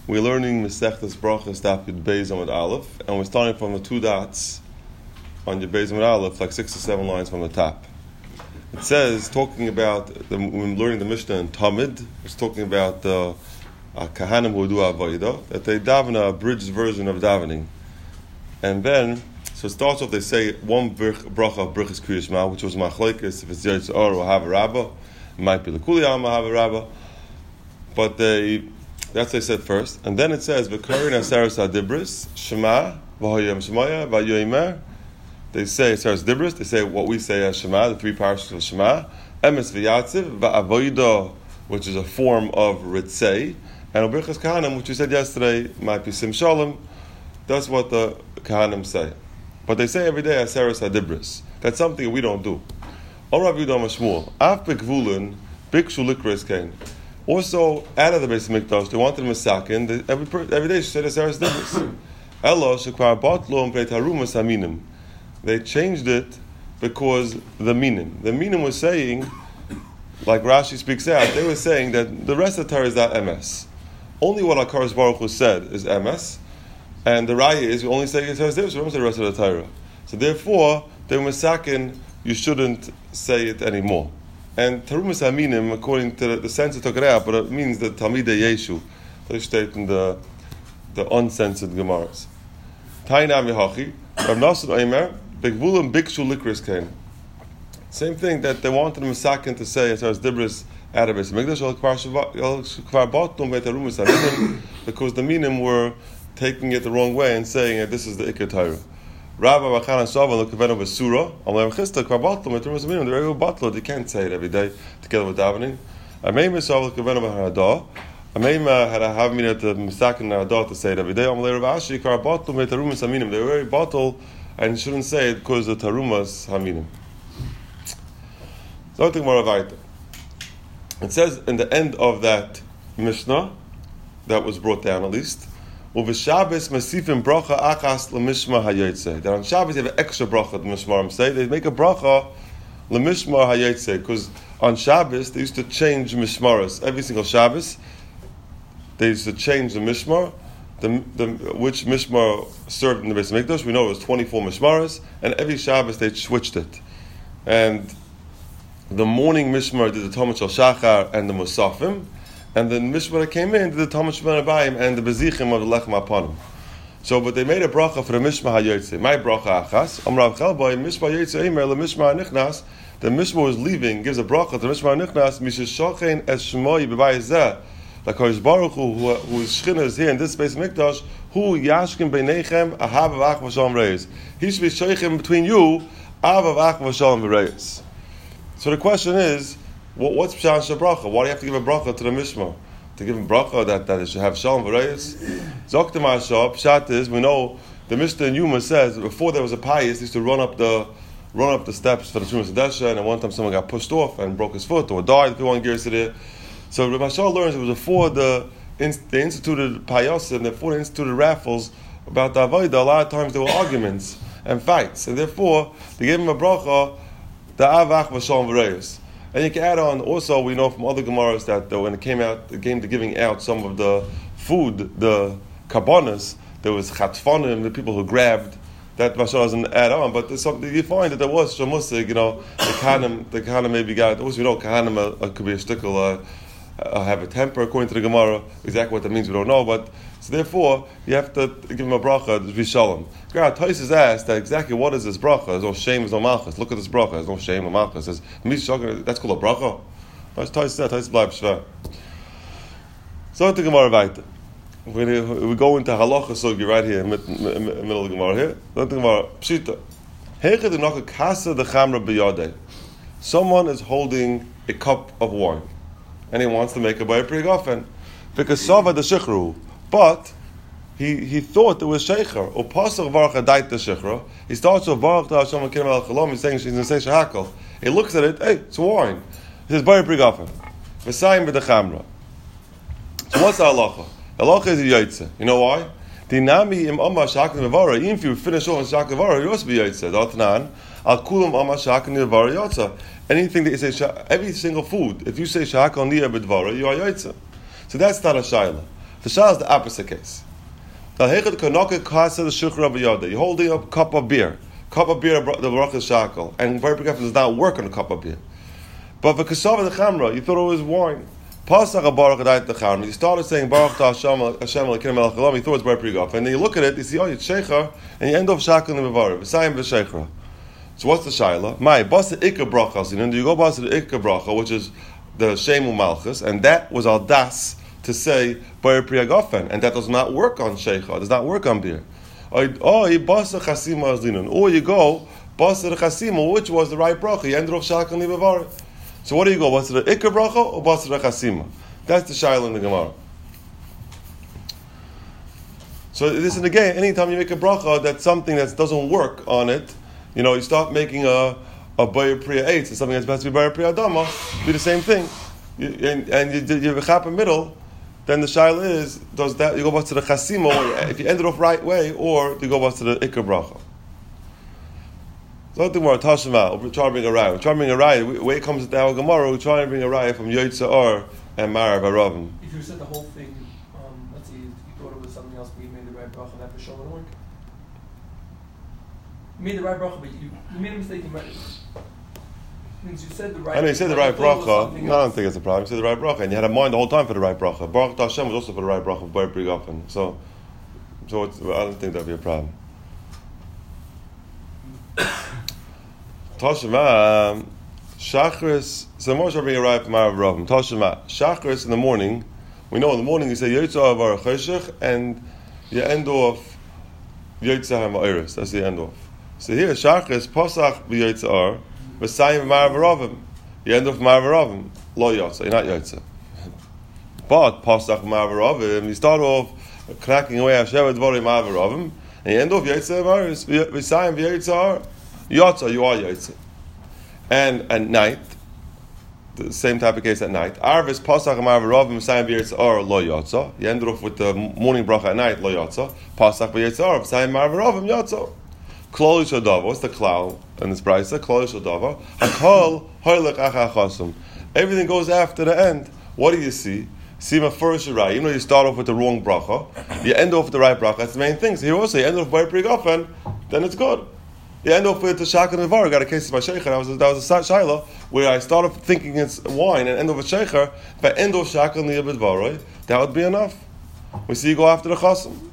We're learning Masechtas Brachos Daf Yud Beis Amud Aleph, and we're starting from the two dots on Yud Beis Amud Aleph, like 6 to 7 lines from the top. It says, talking about, when we're learning the Mishnah in Tamid, it's talking about the Kahanim who do Avodah, that they daven a abridged version of davening. And then, so it starts off, they say one bracha of Brichas Kriyas Shema, which was Machlekes, if it's Yetz Or or Hava Rabbah, it might be L'Kuli Alma Hava Rabbah, but that's what they said first. And then it says, V'Korin Aseres HaDibris, Shema, V'Hoyem Shemaya, V'Yoymer. They say Aseres Dibris, they say what we say as Shema, the three parshas of Shema, Emes V'Yatziv, V'Avodah, which is a form of Ritzei, and U'Brichas Kahanim, which we said yesterday, might be Sim Shalom. That's what the Kahanim say. But they say every day Aseres HaDibris. That's something we don't do. Or Rav Yehuda Mashmuel, Af B'Gvulin, Bikshu Likris Kain. Also, out of the Beis Mikdash, they wanted Masakin. Every day she said Aseres Dibris. Elo Shekvar Batlo and Beit Harumas Haminim. They changed it because the minim. The minim was saying, like Rashi speaks out, they were saying that the rest of the Torah is not MS. Only what HaKadosh Baruch Hu said is MS, and the Raya is we only say Aseres Dibris, we don't say the rest of the Torah. So therefore, they were Masakin, you shouldn't say it anymore. And Tarumas Aminim, according to the sense it took it out, but it means the Talmidei Yeshu. They state in the uncensored Gemaras. Tainam Yehachi, Rav Nasser Omer, Begvulim Bikshu Likris came. Same thing that they wanted Masakin to say as far as Dibris out of Beis Mikdash, because the Minim were taking it the wrong way and saying that this is the Ikar Torah. Rabbi Bachan Shavan Lekavena Vesura, Amleim Chista Kvarbatlo, Metumas Minim, the regular Batlo, they can't say it every day together with davening. Ameim Shav Lekavena Baharadah, Ameim had a Havmin at the Misakin Naradah to say it every day. Amleim Ravashi Kvarbatlo, Metarumas Haminim, they were very bottle and shouldn't say it because of the Tarumas Haminim. Something more of it says in the end of that Mishnah, that was brought down at least, Uv'Shabbos masifim bracha achas l'mishmar hayotze. That on Shabbos they have an extra bracha the Mishmarim say. They make a bracha l'mishmar hayotze because on Shabbos they used to change mishmaros. Every single Shabbos they used to change the mishmar, which mishmar served in the Beis Mikdash. We know it was 24 mishmaros, and every Shabbos they switched it. And the morning mishmar did the Talmud Shel Shachar and the Musafim. And the Mishmar that came in did the Talmud Shemana Bayim and the Bezichim of the Lechem HaPanim. So, but they made a bracha for the Mishmar HaYotze. My bracha achas. Amrav Chelboy, Mishmar HaYotze Eimer, the Mishmar HaNichnas. The Mishmar was leaving, gives a bracha to the Mishmar HaNichnas, Mishes Shochein Es Shemoi B'Bayis Zeh. Like HaKadosh Baruch Hu, whose Shechina is here in this space of Mikdash, Hu Yashkim Beinechem, Ahav Avach V'Shalom Reis. He should be Shochein between you, Av Avach V'Shalom Reis. So the question is, what's Pshat Bracha? Why do you have to give a bracha to the Mishmar? To give a bracha that it should have Shalom V'Reis? Zoktem HaShah, Pshat is, we know, the Mishnah in Yuma says, before there was a pious, he used to run up the steps for the Shumas Hadesha, and at one time someone got pushed off and broke his foot, or died if he wanted gears to there. So Rav Shah learns it was before they instituted payos, and before they instituted raffles about the Avodah, a lot of times there were arguments and fights, and therefore, they gave him a bracha, the Avach V'Shalom V'Reis. And you can add on, also we know from other Gemaras that when it came to giving out some of the food, the karbonas, there was chatfanim, the people who grabbed, that Mashal doesn't add on, but there's something, you find that there was shamusig, the Kahanim maybe got, also we know Kahanim could be a shtickle, have a temper according to the Gemara, exactly what that means we don't know, but so therefore you have to give him a bracha, to be shalom. Tais is asked that exactly what is this bracha? There's no shame, there's no malchus. Look at this bracha, there's no shame, no malchus. That's called a bracha. Tais said, Tais bleib shver. So the Gemara weiter. We go into halacha sugi right here, in the middle of the Gemara here. The Gemara pshita. Heiche de noch a kasa de chamra b'yadei. Someone is holding a cup of wine, and he wants to make a bayir prigofen because sava the shichru, but he thought it was sheicher. Or pasach varach adait the sheicher. He starts with varach to Hashem akim al chalom. He's saying she's going to say shahakal. He looks at it. Hey, it's wine. He says bayir prigofen. V'sayim b'dechamra. So what's the halacha? The halacha is a yotze. You know why? Dinami im amma shakin nevara. Even if you finish off in shakin nevara, you also be yotze. Datnan al kulam amma shakin nevara yotze. Anything that you say, every single food, if you say shahakal niya b'dvara, you are yotze. So that's not a shaila. The Shal is the opposite case. You're holding a cup of beer. Cup of beer, the bracha is shakel, and Bar Pri Gofen does not work on a cup of beer. But for Kasava the Chamra, you thought it was wine. Pasach Baruch Adayt the Chamra. You started saying Baruch Ta Hashem Elokeinu Melech Haolam. You thought it was Bar Pri Gofen, and then you look at it, you see, oh, it's Shecher, and you end off shakel and Mevarim. V'sayim v'Shechera. So what's the shaila? My basa ikka bracha. So you go basa the ikka bracha, which is the shemu malchus, and that was al das to say Bar Pri Gofen, and that does not work on Shecher. Does not work on beer. Or you go basa the chasima, which was the right bracha. You ended off shakel and Mevarim. So what do you go? Basa the ikka bracha or basa the chasima? That's the shaila in the Gemara. So this is again, anytime you make a bracha, that's something that doesn't work on it. You start making a Bar Pri Eitz, it's something that's supposed to be Bar Pri Adama, be the same thing. You have a chap in middle, then the shaila is, does that, you go back to the chasima, if you end it off right way, or you go back to the ikka bracha. So I think we're trying to bring a raya. We're trying to bring a raya. When it comes to our Gemara, we're trying to bring a raya from Yotzei Or and Marav Aravim. If you said the whole thing, let's see, you thought it was something else, but you made the right bracha, that for sure would work. You made the right bracha, but you made a mistake. Means you said the right. I know you said the right bracha. No, I don't think it's a problem. You said the right bracha, and you had a mind the whole time for the right bracha. Baruch Hashem was also for the right bracha of Bar Pri Gofen. So I don't think that'd be a problem. Toshima Shachris. So Moshe bring a right from Marav Aravim. Toshima Shachris in the morning. We know in the morning you say Yotzei Or Cheshech, and you end off Yotzei HaMa'aris. That's the end off. So here Shachris Pasach v'Yotzei Or. V'sayim Marav Aravim. You end off Marav Aravim. Lo Yotzei. You're not Yotzei. But Pasach Marav Aravim. You start off cracking away Hashem Dvorim Marav Aravim, and you end off Yotzei HaMa'aris. V'sayim v'Yotzei Or. Yotzei, you are Yotzei. And at night, the same type of case at night. Arvis Pasach Marav Aravim V'sayim v'Yotzei Or Lo Yotzei. You end off with the morning bracha at night. Lo Yotzei. Pasach v'Yotzei Or V'sayim Marav Aravim Yotzei. Klal Yishadavar. What's the klal in this brayso? Klal Yishadavar. Hakol hoylech acha chasum. Everything goes after the end. What do you see? See my first right. Even though you start off with the wrong bracha, you end off with the right bracha. That's the main thing. So here also, you end off Bar Pri Gofen, then it's good. You end off with the shakel and Mevarim. Got a case of my sheikha. That was a shaila where I start off thinking it's wine and end off with sheikha. If I end off shakel and Mevarim, that would be enough. We see you go after the chasum.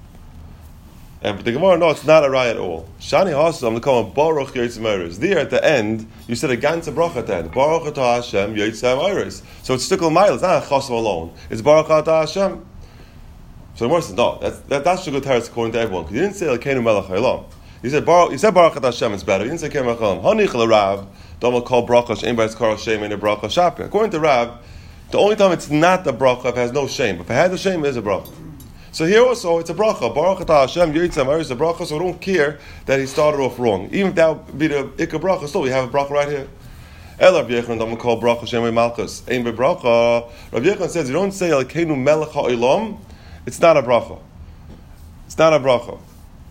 And the Gemara, no, it's not a raya at all. Shani Hasam, they call him Baruch Yotzei Meiris. There at the end, you said a ganze bracha at the end. Baruch Atah Hashem Yotzei Meiris. So it's stickle mile. It's not a chasam alone. It's Baruch Atah Hashem. So the Gemara says, no, that's the good teretz according to everyone. Because you didn't say Elokeinu Melech Haolam. You said Baruch Atah Hashem is better. You didn't say Elokeinu Melech Haolam. Hanich LeRav, don't call bracha she'ein b'es kara shem and a bracha shapir. According to Rav, the only time it's not a bracha if it has no shame. If it has a shame, it is a bracha. So here also, it's a bracha. Baruch Atah Hashem, Yotzei Meiris is a bracha, so we don't care that he started off wrong. Even if that would be the ikka bracha, still we have a bracha right here. El Rav Yechon, I'm call bracha Shem Malchus. Ein bracha. Rav Yechon says, you don't say Elokeinu Melech Haolam, it's not a bracha. It's not a bracha.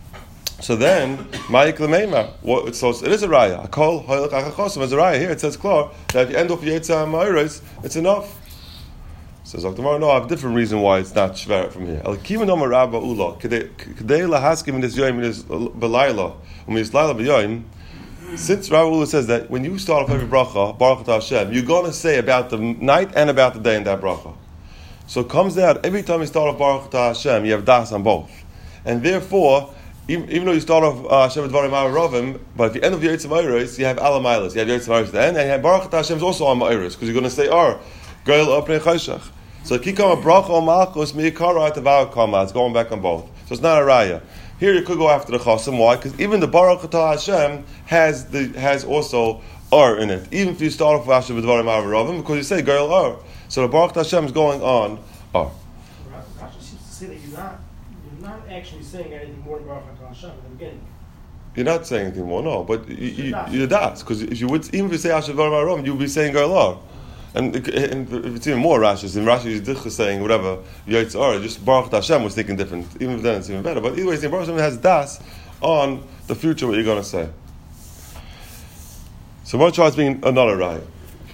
So then, Ma'ik L'meimah. So it is a raya. Akol Hoylech Achachosim is a raya. Here it says clear that if you end off Yotzei Meiris, it's enough. Says Dr. Mar, no, I have a different reason why it's not shver from here. Al-Kiman Omer Rabba Ula, Kedei Lahaskim in this Yoim, in this Belayla, this Laila B'Yoim, since Rabba Ula says that when you start off every bracha, Baruch Atah Hashem, you're going to say about the night and about the day in that bracha. So it comes out, every time you start off Baruch Atah Hashem, you have das on both. And therefore, even though you start off Hashem Dvarim Aravim, but if you end of Yotzei Meiris, you have Ala Meilis, you have Yotzei Meiris at the end, and you have Baruch Atah Hashem is also on Meiris, because you're going to say, Goyel Opnei Choshech. So kikam a bracha or malchus miikara atavau kama. It's going back on both. So it's not a raya. Here you could go after the chasam. Why? Because even the Baruch Atah Hashem has also Or in it. Even if you start off with Hashem B'dvarim Aravim, because you say Goyel Or. So the Baruch Hashem is going on Or. Rashi seems to say that you're not actually saying anything more than Baruch Atah Hashem in the beginning. You're not saying anything more, no. But you're das. Because if you would, even if you say Hashem B'dvarim Aravim, you'd be saying Goyel Or. And it's even more Rashi. In Rashi, is saying whatever Yotzei Or. Just Baruch Hashem was thinking different. Even then, it's even better. But either way, Baruch Hashem has das on the future. What you're going to say. So one tries being another raya.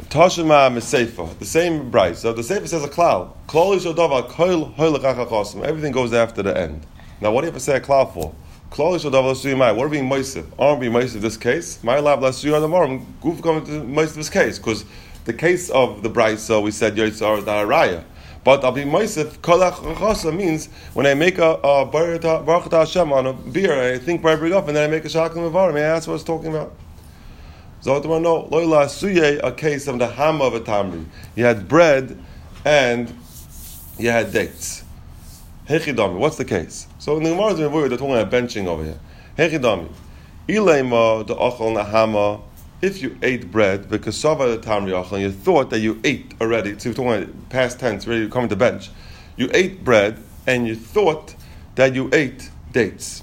Tashima Miseifa, the same bright. So the Seifa says a klal. Klal Yishodava Kol Hoylach Achachosim. Everything goes after the end. Now, what do you have to say a klal for? Klal Yishodava Lasuyimai. What are being Moisif? Aren't being Moisif this case? My lab Lasuyah the Morim. Goof coming to Moisif this case because the case of the bright. So we said Yotzar is not a raya. But I'll be Moisif Kol Achachosim means when I make a Baruch Hashem on a beer, I think by bring up and then I make a Shakim Mevarim. That's what I was talking about. So no, loyla suye, a case of the hama of a tamri. You had bread and you had dates. Hechidami, what's the case? So in the Gemara's Mevuah, they're talking about benching over here. Hechidami, ilema the ochel nahama. If you ate bread, the kasava the tamri ochel, and you thought that you ate already. So you're talking about past tense, ready to come to bench. You ate bread and you thought that you ate dates.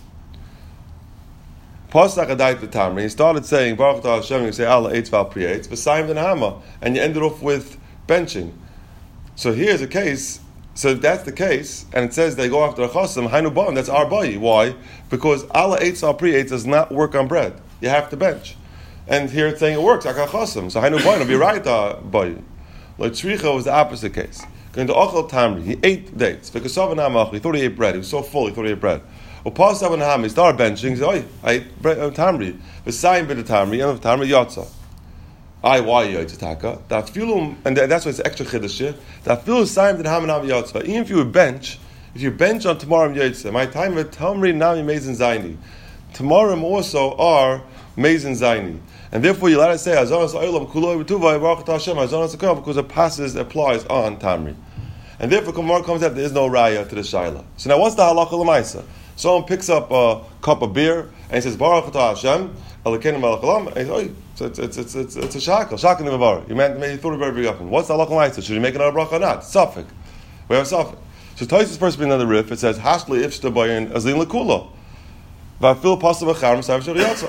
Pasach adayt the tamri. He started saying Baruch Hashem. You say Allah eitz val pri eitz v'sayim den hama, and you ended off with benching. So here's a case. So if that's the case, and it says they go after a chasam hainu ba'im, that's our bayi. Why? Because Allah eitz val pri eitz does not work on bread. You have to bench, and here it's saying it works like a chasam. So hainu ba'im will be right bayi. Like tzricha was the opposite case. Going to ochel tamri, he ate dates. V'kasav na'amach, he thought he ate bread. He was so full, he thought he ate bread. He started benching. He said, "Oh, I ate tamri. The sign bit of tamri, and tamri yotza. Why you ate taka? That filum, and that's why it's extra chiddush here. That filum sign bit ham and yotza. Even if you bench on tomorrow yotza, my time with tamri nami mezin zaini. Tomorrow also are mezin zaini, and therefore you let us say azonas olam kuloi b'tuvay baruch Hashem azonas akol because it applies on tamri, and therefore tomorrow comes out there is no raya to the shaila. So now what's the halacha l'maisa? Someone picks up a cup of beer and he says, Baruch Atah Hashem, Elokeinu melech haolam, and he says, it's a shakel nevavar. He thought about it very often. What's the halacha l'maisa? Should he make another bracha or not? Safek. We have a safek. So Taisus first being another riff, it says, Hashli ifshta bayin azlin lekula. Va'afil pasav v'charim sav shoriyatza.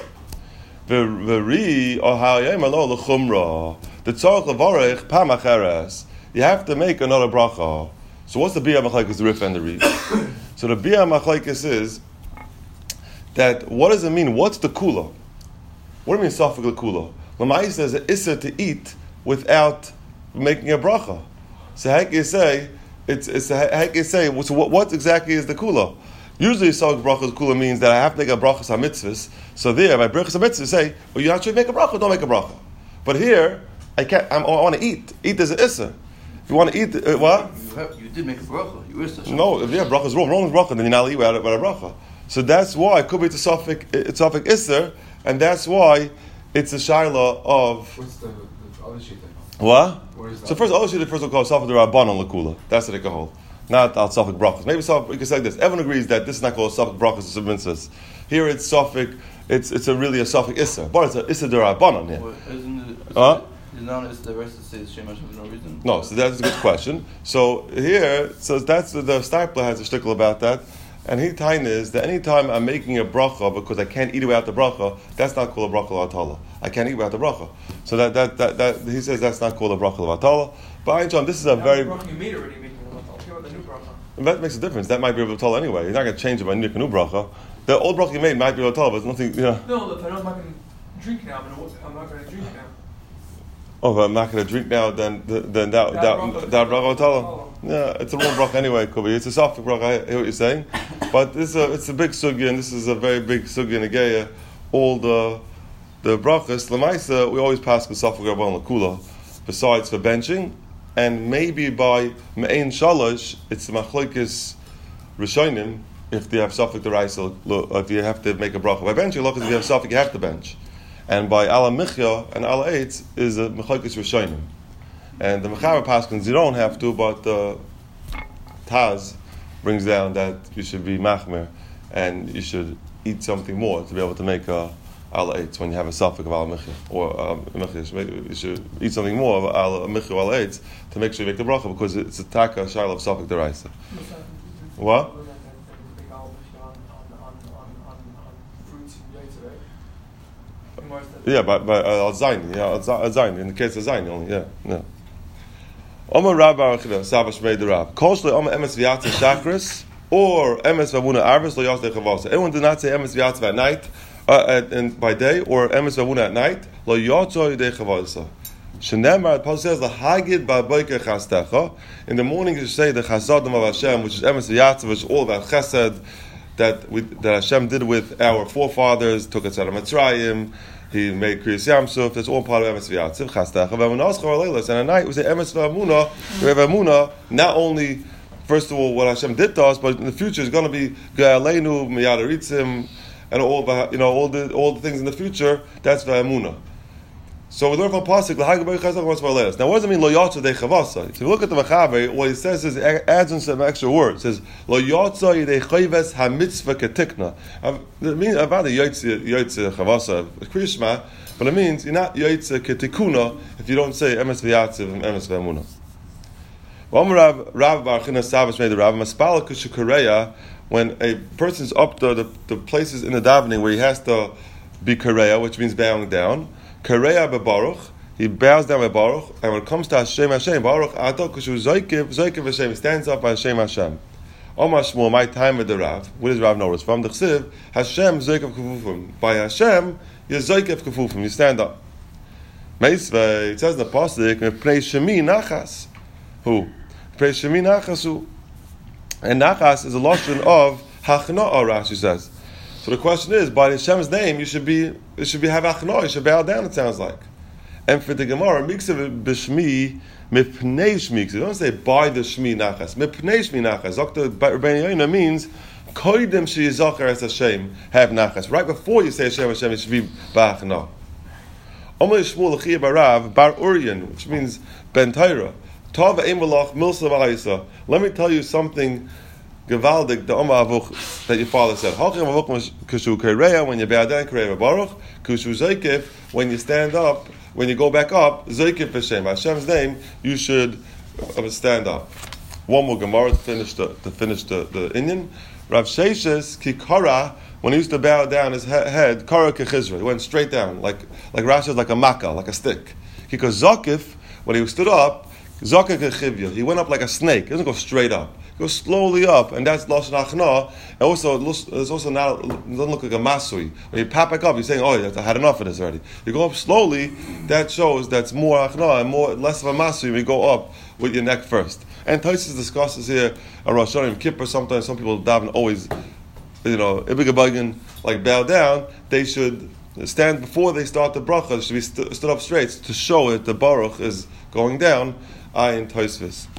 V'ri ohayim alo l'chumra. The tzarech levarech pam acheres. You have to make another bracha. So what's the biyah machlekes, the riff and the reed? So the biyah machlekes is that what does it mean? What's the kula? What do you mean safek lekula? Lamai says it's issa to eat without making a bracha. So how can you say so what exactly is the kula? Usually safek bracha kula means that I have to make a bracha mitzvahs. So there, by bracha mitzvahs, say, well, you have to make a bracha, don't make a bracha. But here, I want to eat. Eat is an issa. If you want to eat, what? You did make a bracha. You were no, yeah, bracha is wrong. Wrong is bracha, then you're not eat without a bracha. So that's why it could be it's a safek isser, and that's why it's a shaila of. What's the other sheet? What? So first, other sheet first will call safek the rabbanon lekula. That's what they can hold. Not al safek brachas. Maybe you can say like this. Everyone agrees that this is not called safek brachas. It's a mitzvahs. Here it's safek. It's really a safek isser, but it's a isser the rabbanon here. Is the rest to say Shem Hashem for no reason? No, so that's a good question. So here, that's the Stipler has a shtickle about that, and he time is that anytime I'm making a bracha because I can't eat without the bracha, that's not called a bracha l'atala. I can't eat without the bracha. So that he says that's not called a bracha l'atala. But John, this is a very. The bracha you made already making a bracha. What about the new bracha? That makes a difference. That might be able to tell anyway. You're not going to change it by new bracha. The old bracha you made might be able to tell, but it's nothing. No, if I know I'm not going to drink now, I'm not going to drink now. Oh, if I'm not going to drink now, then that bracha will tell him. Yeah, it's a wrong bracha anyway, Kobe. It's a safek bracha. I hear what you're saying, but it's a big sugya, and this is a very big sugya in Ageya. All the brachas, l'maisa, we always pass with safek rabban l'kula. Besides for benching, and maybe by me'ein shalosh, it's the machlokes rishonim. If they have safek the raisa, if you have to make a bracha by benching, look, if you have safek, you have to bench. And by ala michya and ala eitz is a mechalkes rishonim, and the mechaber paskins you don't have to, but Taz brings down that you should be machmer and you should eat something more to be able to make ala eitz when you have a safek of ala michya or michya. You should eat something more of ala michya or ala eitz to make sure you make the bracha because it's a taka shaila of safek deraisa. What? Yeah, by al-zayin, al-zayin, in the case of zayin only, yeah. Omer Rabba Arachida, Savash Mei the Rab. Koshle Omer Emes V'yatze Shachris, or Emes V'avuna Arvis, Lo Yosde Chavasa. Anyone did not say Emes V'yatze at night, and by day, or Emes V'avuna at night, Lo Yotzo Yidei Chavasa. Shenemar, the Pasuk says, "L'hagid ba'boiker chastecha." In the morning, you say the chasadim of Hashem, which is emes v'yatzav, which is all about chesed that Hashem did with our forefathers. Took us out of Mitzrayim. He made Kriyas Yamsuf. That's all part of emes v'yatzav chastecha. And at night we say emes v'amuna. We have amuna not only first of all what Hashem did to us, but in the future is going to be Ga'aleinu, Miyadaritzim, and all the things in the future. That's v'amuna. So we learn from Pasuk, now what does it mean, lo yotza de chavasa? If you look at the Mechaber, what he says is, it adds in some extra words. It says, lo yotza de chayves ha-mitzvah ketikna. It means, about the yotza chavasa, Krishma, but it means, you're not yotza ketikuna if you don't say emes v'yatziv and emes v'amuna. Rav Bar China Savas made the Rav Maspala Kusha, when a person's up the places in the davening where he has to be kareya, which means bowing down, Kareya bebaruch, he bows down by Baruch, and when it comes to Hashem, Baruch Ato Kushu Zoikiv Hashem, he stands up by Hashem. Omar Shmuel, my time with the Rav. Where does Rav know this from? The Chsiv, Hashem Zoikiv Kufufim. By Hashem, you're Zoikiv Kufufim. You stand up. Meisvei, it says in the Pasuk, Mepnei Shemi Nachas. Who? Mepnei Shemi Nachas who? And Nachas is a lotion of Hachna'ah, Rashi says. So the question is, by Hashem's name, it should be have achno, you should bow down, it sounds like. And for the Gemara, miksav b'shmi mipnei shmi. You don't say by the shmi nachas. Mipnei shmi nachas. Dr. Rabbeinu Yonah means koidem sheyizacher es Hashem have nachas. Right before you say Hashem, it should be ba'achno. Omer Shmuel l'chiyah barav bar Urian, which means ben Torah. Tov v'eim v'lach milsa v'ha'isa. Let me tell you something Gevaldik, the Oma Avuch that your father said. Hachim Avuch Kushu Kereya, when you bow down, Kereya Baruch. Kushu Zoikif, when you stand up, when you go back up, Zoikif Hashem. Hashem's name, you should stand up. One more Gemara to finish the Indian. Rav Sheshes Kikara, when he used to bow down his head, Kara Kechizra, he went straight down, like Rashi, like a makkah, like a stick. Because Zokif, when he stood up, Zokif Kechivya, he went up like a snake. He doesn't go straight up. Go slowly up, and that's lashon achna. And also, it's also not, it doesn't look like a masui. When you pop back up, you're saying, "Oh, I had enough of this already." You go up slowly. That shows that's more achna and less of a masui. When you go up with your neck first. And Tosfos discusses here a Rosh Hashanah Kippur. Sometimes some people daven always, ibigabagan, like bow down. They should stand before they start the bracha. They should be stood up straight to show that the baruch is going down. Ayin Tosfos.